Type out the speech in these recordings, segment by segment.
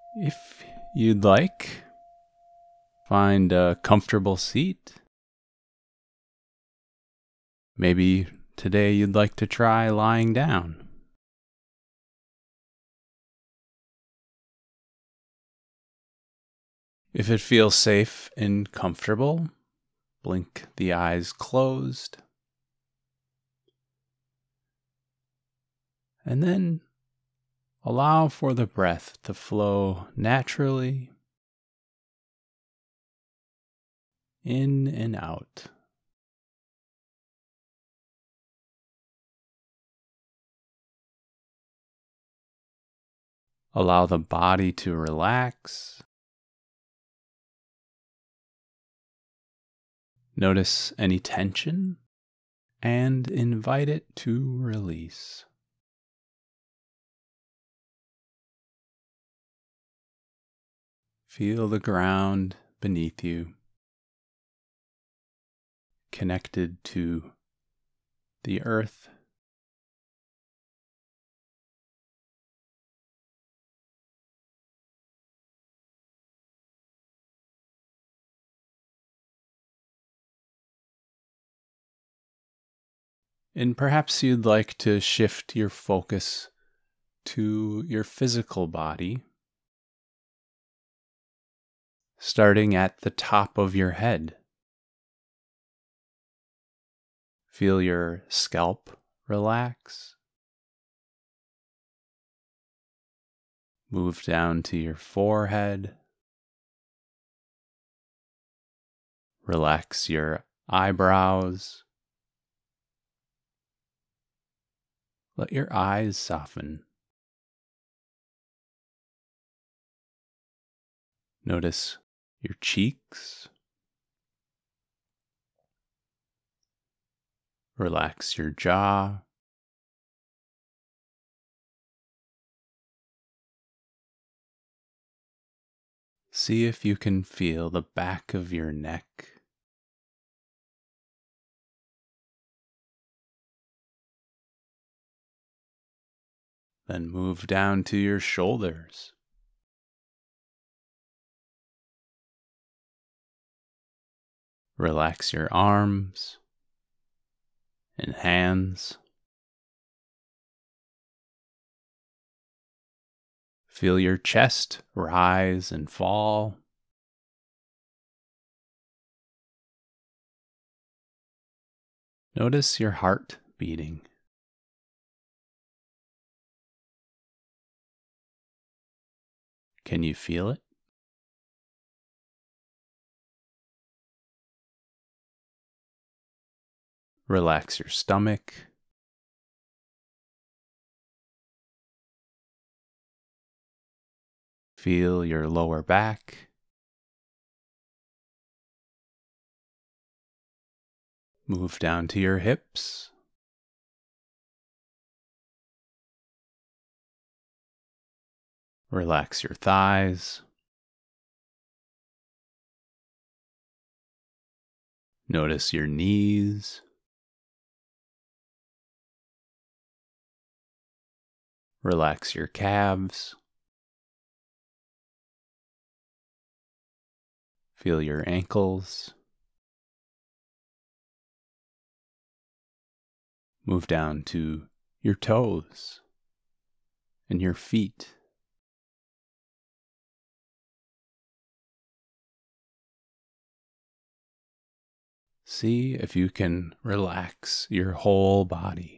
If you'd like, find a comfortable seat. Maybe today you'd like to try lying down. If it feels safe and comfortable, blink the eyes closed. And then allow for the breath to flow naturally in and out. Allow the body to relax. Notice any tension and invite it to release. Feel the ground beneath you, connected to the earth. And perhaps you'd like to shift your focus to your physical body, starting at the top of your head. Feel your scalp relax. Move down to your forehead. Relax your eyebrows. Let your eyes soften. Notice your cheeks. Relax your jaw. See if you can feel the back of your neck. Then move down to your shoulders. Relax your arms and hands. Feel your chest rise and fall. Notice your heart beating. Can you feel it? Relax your stomach. Feel your lower back. Move down to your hips. Relax your thighs. Notice your knees. Relax your calves. Feel your ankles. Move down to your toes and your feet. See if you can relax your whole body.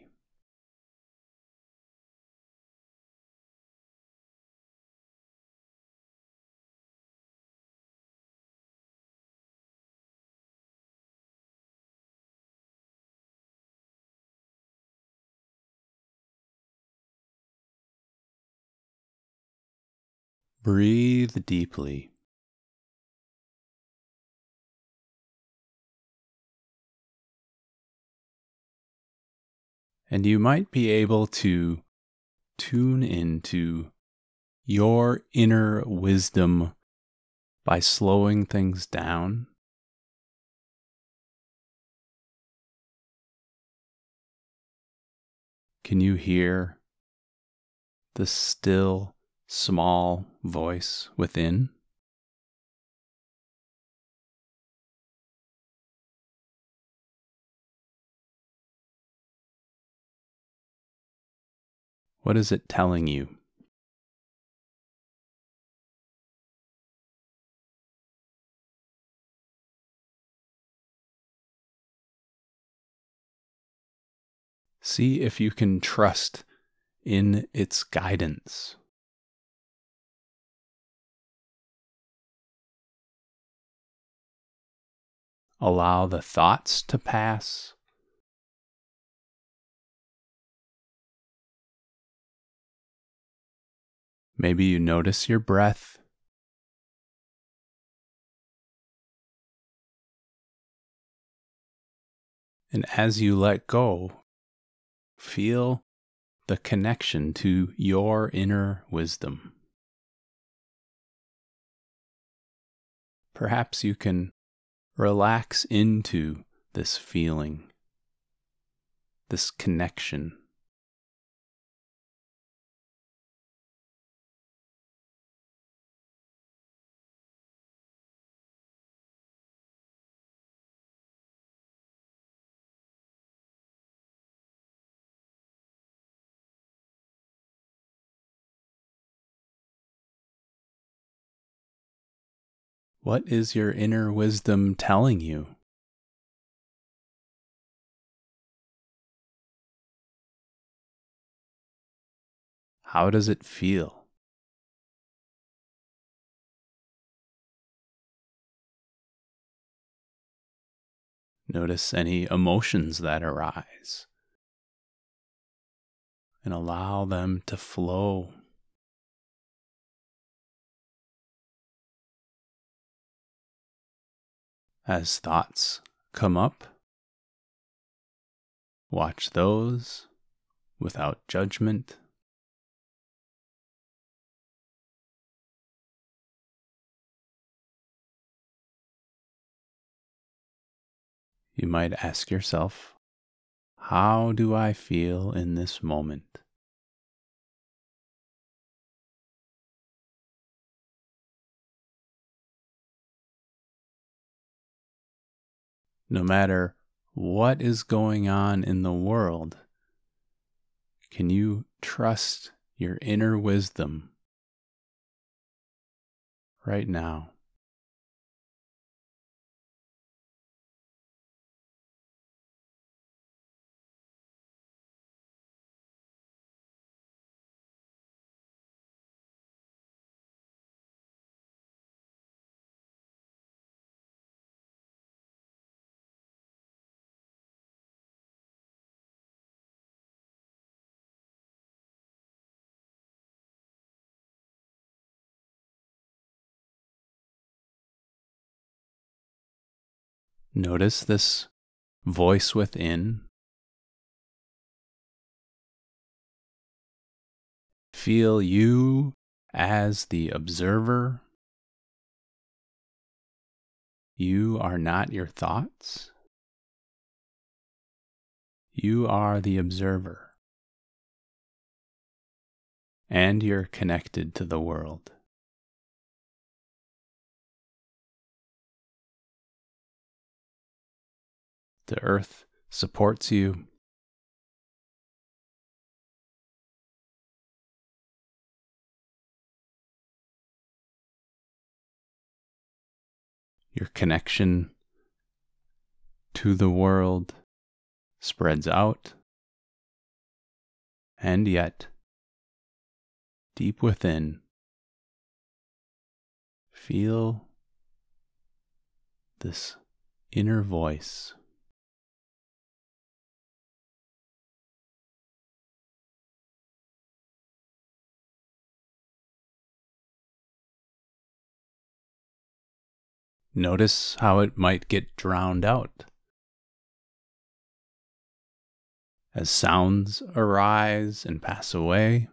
Breathe deeply. And you might be able to tune into your inner wisdom by slowing things down. Can you hear the still small voice within. What is it telling you? See if you can trust in its guidance. Allow the thoughts to pass. Maybe you notice your breath. And as you let go, feel the connection to your inner wisdom. Perhaps you can relax into this feeling, this connection. What is your inner wisdom telling you? How does it feel? Notice any emotions that arise and allow them to flow. As thoughts come up, watch those without judgment. You might ask yourself, how do I feel in this moment? No matter what is going on in the world, can you trust your inner wisdom right now? Notice this voice within. Feel you as the observer. You are not your thoughts. You are the observer. And you're connected to the world. The earth supports you. Your connection to the world spreads out, and yet, deep within, feel this inner voice. Notice how it might get drowned out as sounds arise and pass away.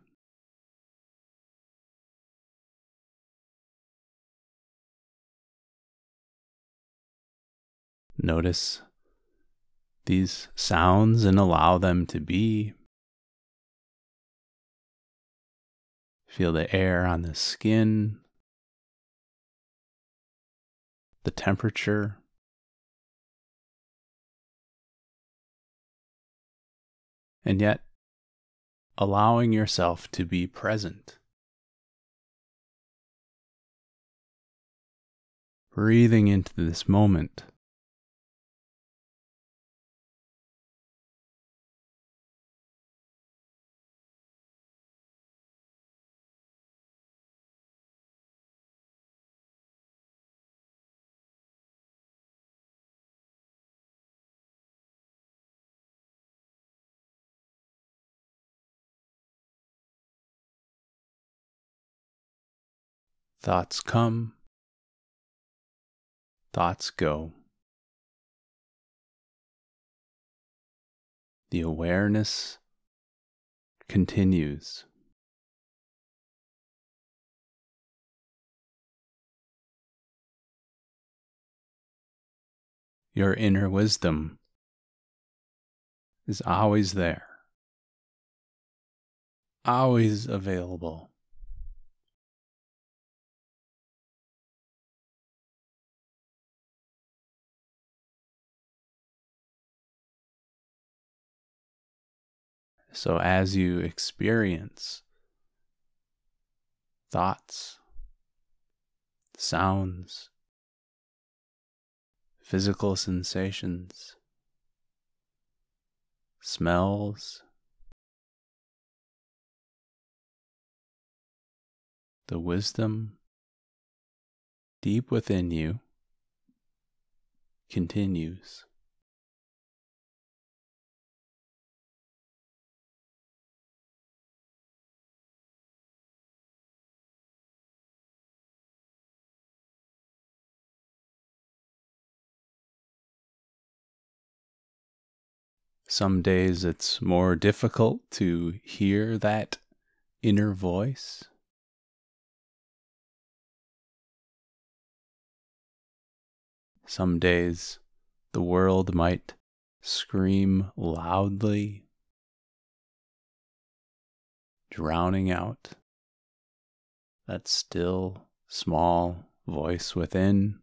Notice these sounds and allow them to be. Feel the air on the skin, the temperature. And yet, allowing yourself to be present. Breathing into this moment. Thoughts come, thoughts go. The awareness continues. Your inner wisdom is always there, always available. So as you experience thoughts, sounds, physical sensations, smells, the wisdom deep within you continues. Some days it's more difficult to hear that inner voice. Some days the world might scream loudly, drowning out that still, small voice within.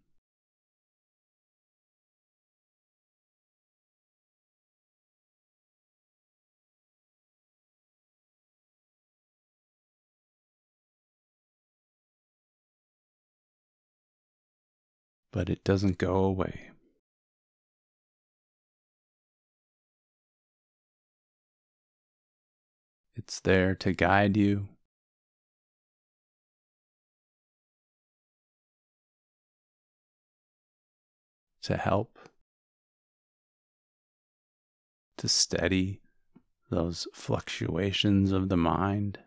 But it doesn't go away. It's there to guide you, to help, to steady those fluctuations of the mind.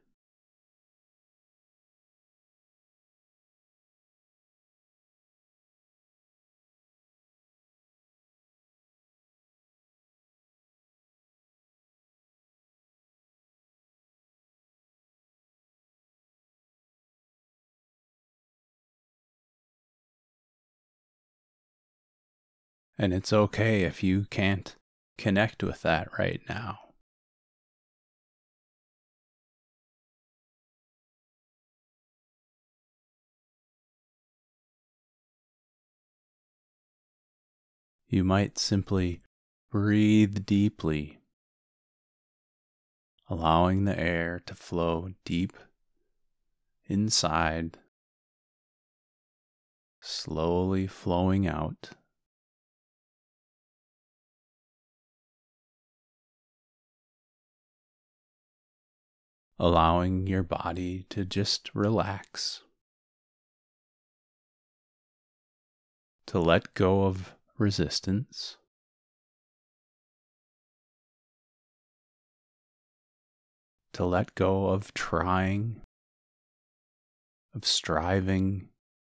And it's okay if you can't connect with that right now. You might simply breathe deeply, allowing the air to flow deep inside, slowly flowing out. Allowing your body to just relax, to let go of resistance, to let go of trying, of striving,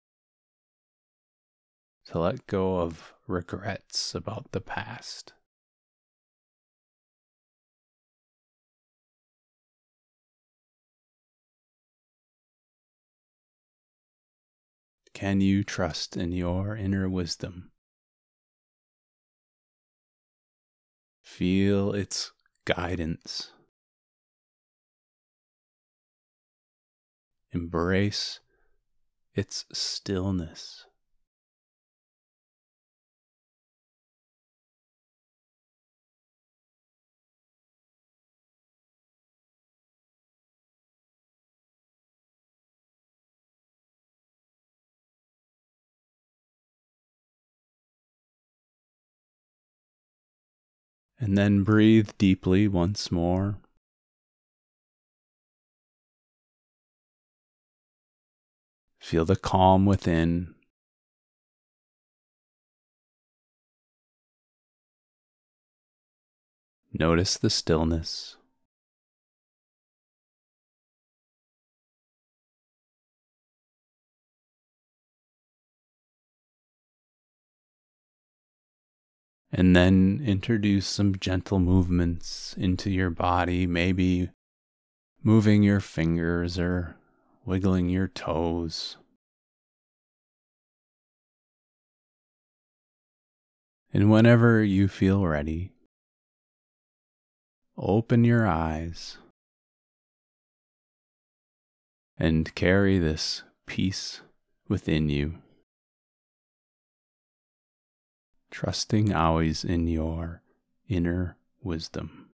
to let go of regrets about the past. Can you trust in your inner wisdom? Feel its guidance. embrace its stillness. And then breathe deeply once more. Feel the calm within. Notice the stillness. And then introduce some gentle movements into your body, maybe moving your fingers or wiggling your toes. And whenever you feel ready, open your eyes and carry this peace within you, trusting always in your inner wisdom.